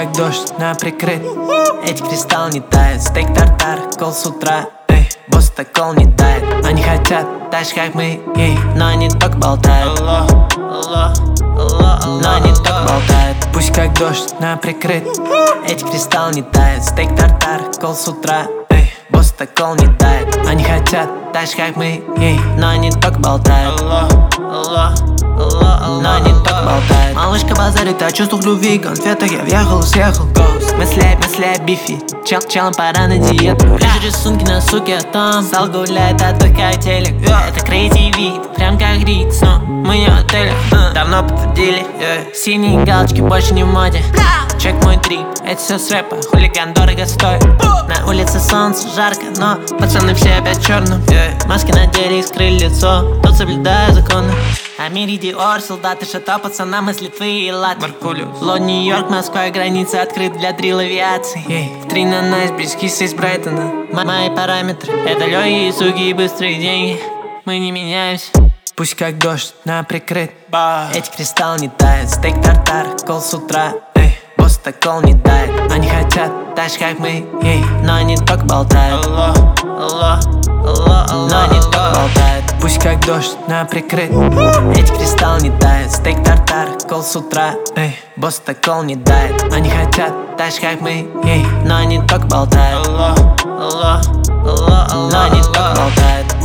как дождь на прикрыт. Эти кристаллы не тают, стейк тартар, кол с утра. Эй, босс так кол не дает. Они хотят так же, как мы, ей, но они только болтают. Но они только болтают. Пусть как дождь на прикрыт. Эти кристаллы не тают, стейк тартар, кол с утра. Эй, босс так кол не дает. Они хотят так же, как мы, ей, но они только болтают. Но они только болтают. Малышка базарит о чувствах любви, конфетах я въехал и съехал. Мысли о бифе, челом пора на диету. Вижу рисунки на суке, а там зал гуляет, а только телек. Это crazy вид, прям как Рикс, но мы не в отеле. Давно подтвердили, синие галочки больше не в моде. Чек мой трип, это все с рэпа, хулиган дорого стоит. На улице солнце жарко, но пацаны все опять черным. Маски надели и скрыли лицо, тут соблюдаю законы. Амири, Диор, солдаты, шато, пацанам из Литвы и Латвии. Лондон, Нью-Йорк, Москва, граница открыт для дрил авиации. Три на найс, брискисы из Брайтона. Мои параметры, это лёгкие, суги и быстрые деньги. Мы не меняемся. Пусть как дождь на прикрыт. Эти кристаллы не тают, стейк тартар, кол с утра. Эй, босс так кол не дает. Они хотят так же, как мы, ей, но они только болтают. Но они только болтают. Пусть как дождь на прикрыт. Эти кристаллы не тают, стейк тартар, кол с утра. Эй, босс так кол не дает. Они хотят так же, как мы, ей, но они только болтают. Но они только болтают.